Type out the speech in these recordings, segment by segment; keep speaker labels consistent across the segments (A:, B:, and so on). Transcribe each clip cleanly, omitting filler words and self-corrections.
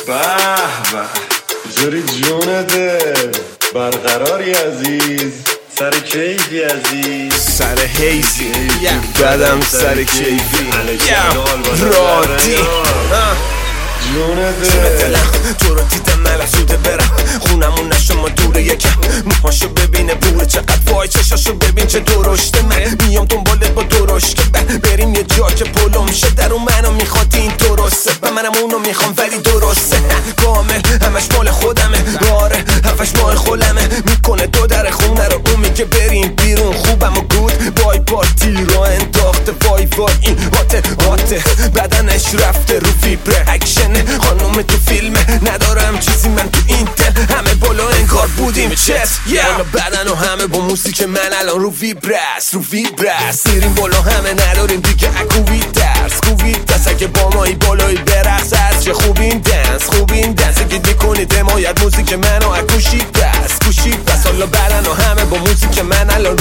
A: جوری جونته برقراری عزیز سر کیفی عزیز
B: سر هیزی بدم سر کیفی راتی
A: جونته
B: تو رو دیدم ملسوده برم خونمون نشما دوره یکم موهاشو ببینه بوره چقدر وای چشاشو ببین چه درشته من میام دنبالت با درشته بریم یه جا که پلم شه در اون منو میخواد این درسته و منم اونو میخوام ولی درسته کامل همش مال خودمه آره هفتش ماه خولمه میکنه دو در خونه رو اون میگه بریم بیرون خوبم و گود بای پارتی رو انداخته وای وای این هاته بدنش رفته رو فیبره اکشن خانوم تو فیلمه ندارم چیزی من تو این دل همه بالا انگار بودیم چس بالا بدن و همه با موسیقی من الان رو ویبرست میریم بالا همه نداریم دیگه اکووی درس اگه با مایی بالایی برقص از چه خوب این دنس اگه دیکنید حمایت موزیک منو اکوشید بس حالا بدن و همه با موزیک من الان رو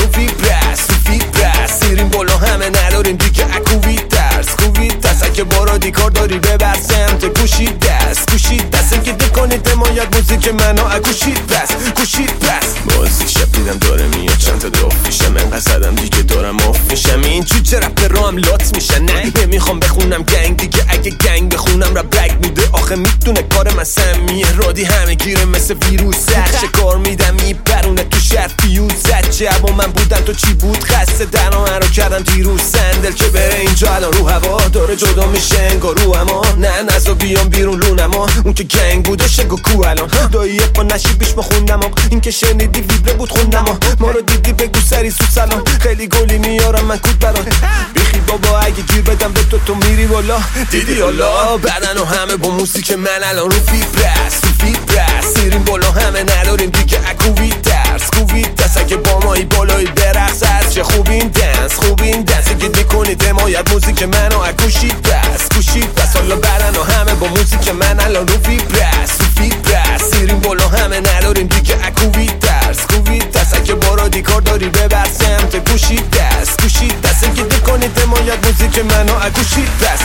B: ویبرست میریم بالا همه نداریم دیگه اکووی درس اگه بارادی کار داری ببر سمت گوشید دست اگه دیکنید حمایت موزیک منو اکوشید بس بازی شب دیدم داره میاد چند تا داف میشم انقدر زدم دیگه دارم آف میشم این چه رپ رو هم لات میشن نه نمیخوام بخونم گنگ دیگه اگه گنگ بخونم رپ بگ میده آخه میدونه کار من سمیه رادی همه گیره مثل ویروس چه کار میدم میپرونه تو شهر فیوزت جب و من بودم تو چی بود خسته درنامه رو کردم دیروز سندل که بره اینجا الان رو هوا داره جدا میشه انگار رو اما نه نزا بیام بیرون لونما اون که گنگ بوده شگو کو الان دایی پا نشیبیش ما خوندم این که شنیدی ویبره بود خوندم ما رو دیدی بگو سری سو سلام خیلی گلی میارم من کود برات بیخی بابا اگه گیر بدم به تو میری بالا دیدی حالا بدن و همه با موسیقی من الان رو ویبرست میریم بالا همه نداریم دیگه اکووی درس اگه با مایی بالایی برقص از چه خوب این دنس اگه دیکنید حمایت موزیک منو اکوشید بس حالا بدن و همه با موزیک من الان رو ویبرست میریم بالا همه نداریم دیگه اکووی درس اگه بارادی کار داری ببر سمت گوشید دست اگه دیکنید حمایت موزیک منو اکوشید بس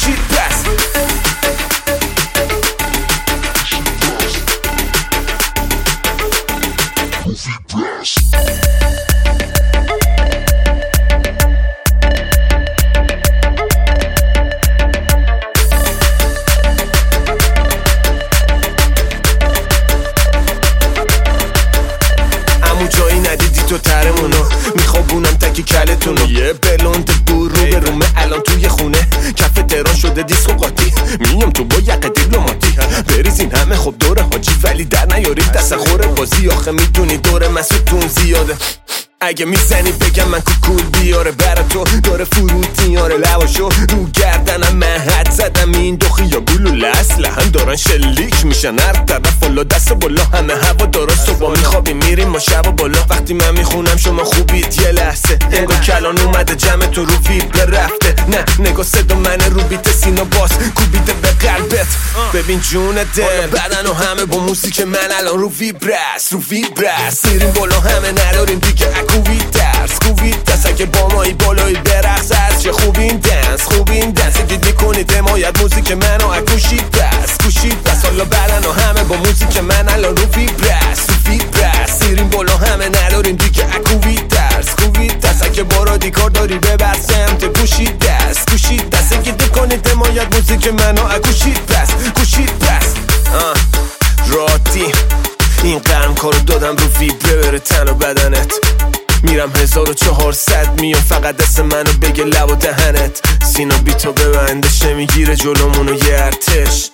B: جایی ندیدی تو ترمونو میخوابونم تکی کلتونو یه بلوند بور رو به رومه الان توی خونه کف تهران شده دیسکو قاطی میام تو با یقه دیپلماتی بریزین همه خب دور حاجی ولی در نیارید دست خوره بازی آخه میدونی دور مسعودتون زیاده اگه میزنی بگم من کوکول بیاره برا تو داره فروتی آره لواشو رو گردنم من حد زدم این دو خیابولو لسله هم دارن شلیک میشن هر طرف بالا دست بالا همه هوا داره صبح میخوابیم میریم ما شب بالا وقتی من میخونم شما خوبید یه لحظه انگار کلان اومده جمع تو رو ویبره رفته نه نگاه صدا من رو بیت سینا باز کوبیده به قلبت ببین جون دل بدن و همه با موسیک من الان رو ویبرست میریم بالا همه نداریم دیگه اکووی درس اگه با مایی بالایی برقص از چه خوب این دنس اگه دیکنید حمایت موزیک منو اکوشید بس حالا بدن و همه با موزیک من الان رو ویبرست میریم بالا همه نداریم دیگه اکووی درس اگه بارادی کار داری ببر سمت گوشید دست اگه دیکنید حمایت موزیک منو اکوشید بس راتی این قرم کارو دادم رو ویبره بره تن و بدنت میرم 1400 میام فقط دست منو بگه لب و دهنت سینا بیتو ببندش نمیگیره جلومونو یه ارتش